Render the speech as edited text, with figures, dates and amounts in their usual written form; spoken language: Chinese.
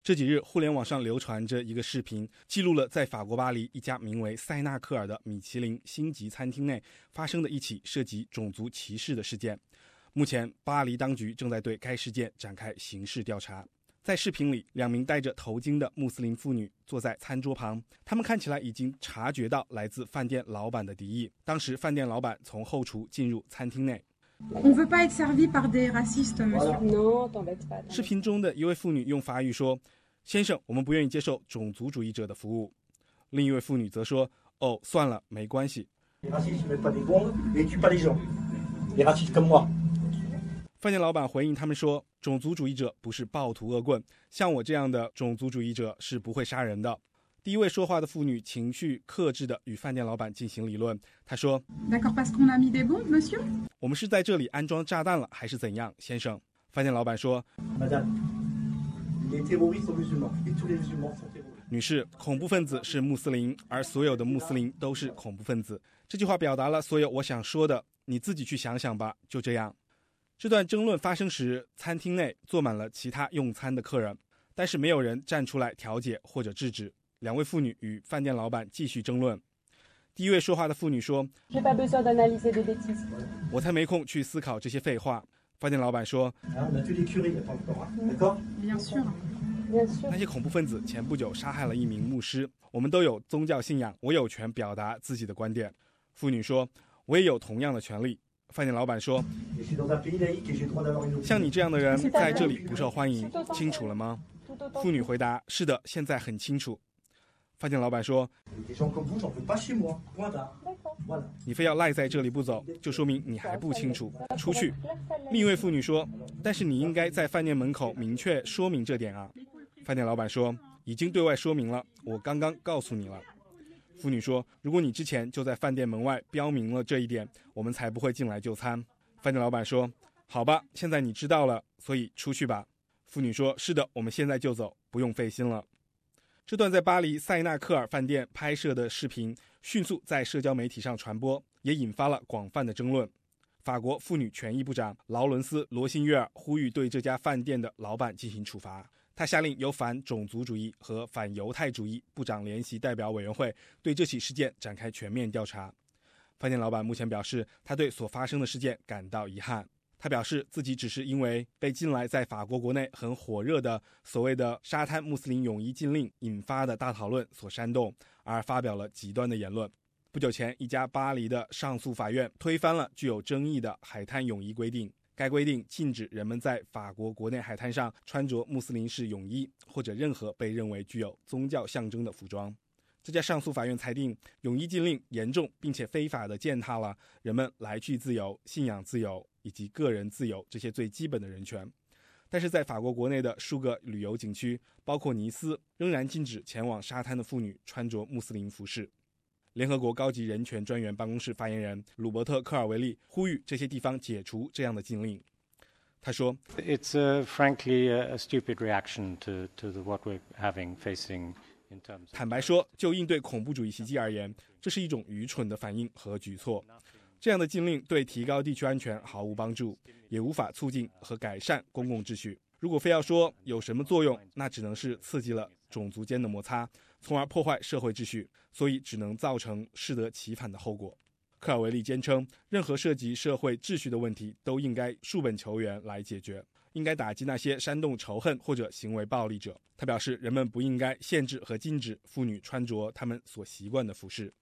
这几日，互联网上流传着一个视频，记录了在法国巴黎一家名为塞纳克尔的米其林星级餐厅内发生的一起涉及种族歧视的事件。目前，巴黎当局正在对该事件展开刑事调查。在视频里，2名戴着头巾的穆斯林妇女坐在餐桌旁，他们看起来已经察觉到来自饭店老板的敌意。当时，饭店老板从后厨进入餐厅内。 On veut pas être servi par des racistes, monsieur. Non, t'embête pas. 视频中的一位妇女用法语说：“先生，我们不愿意接受种族主义者的服务。”另一位妇女则说：“哦，算了，没关系。”饭店老板回应他们说：“种族主义者不是暴徒恶棍，像我这样的种族主义者是不会杀人的。”第一位说话的妇女情绪克制地与饭店老板进行理论。她说：“ D'accord, parce qu'on a mis des bombes, monsieur? 我们是在这里安装炸弹了，还是怎样，先生？”饭店老板说：“女士，恐怖分子是穆斯林，而所有的穆斯林都是恐怖分子。”这句话表达了所有我想说的，你自己去想想吧。就这样。这段争论发生时，餐厅内坐满了其他用餐的客人，但是没有人站出来调解或者制止。2位妇女与饭店老板继续争论。第一位说话的妇女说：“我才没空去思考这些废话。”饭店老板说：“那些恐怖分子前不久杀害了1名牧师，我们都有宗教信仰，我有权表达自己的观点。”妇女说：“我也有同样的权利。”饭店老板说：“像你这样的人在这里不受欢迎，清楚了吗？”妇女回答：“是的，现在很清楚。”饭店老板说：“你非要赖在这里不走，就说明你还不清楚，出去。”另一位妇女说：“但是你应该在饭店门口明确说明这点啊。”饭店老板说：“已经对外说明了，我刚刚告诉你了。”妇女说：“如果你之前就在饭店门外标明了这一点，我们才不会进来就餐。”饭店老板说：“好吧，现在你知道了，所以出去吧。”妇女说：“是的，我们现在就走，不用费心了。”这段在巴黎塞纳克尔饭店拍摄的视频迅速在社交媒体上传播，也引发了广泛的争论。法国妇女权益部长劳伦斯·罗辛约尔呼吁对这家饭店的老板进行处罚。他下令由反种族主义和反犹太主义部长联席代表委员会对这起事件展开全面调查。饭店老板目前表示，他对所发生的事件感到遗憾。他表示自己只是因为被近来在法国国内很火热的所谓的沙滩穆斯林泳衣禁令引发的大讨论所煽动，而发表了极端的言论。不久前，一家巴黎的上诉法院推翻了具有争议的海滩泳衣规定。该规定禁止人们在法国国内海滩上穿着穆斯林式泳衣或者任何被认为具有宗教象征的服装。这家上诉法院裁定，泳衣禁令严重并且非法地践踏了人们来去自由、信仰自由以及个人自由这些最基本的人权。但是在法国国内的数个旅游景区，包括尼斯，仍然禁止前往沙滩的妇女穿着穆斯林服饰。联合国高级人权专员办公室发言人鲁伯特·科尔维利呼吁这些地方解除这样的禁令。他说 ：“It's frankly a stupid reaction to what we're facing in terms of。” 坦白说，就应对恐怖主义袭击而言，这是一种愚蠢的反应和举措。这样的禁令对提高地区安全毫无帮助，也无法促进和改善公共秩序。如果非要说有什么作用，那只能是刺激了种族间的摩擦，从而破坏社会秩序，所以只能造成适得其反的后果。科尔维利坚称，任何涉及社会秩序的问题都应该溯本求源来解决，应该打击那些煽动仇恨或者行为暴力者。他表示，人们不应该限制和禁止妇女穿着她们所习惯的服饰。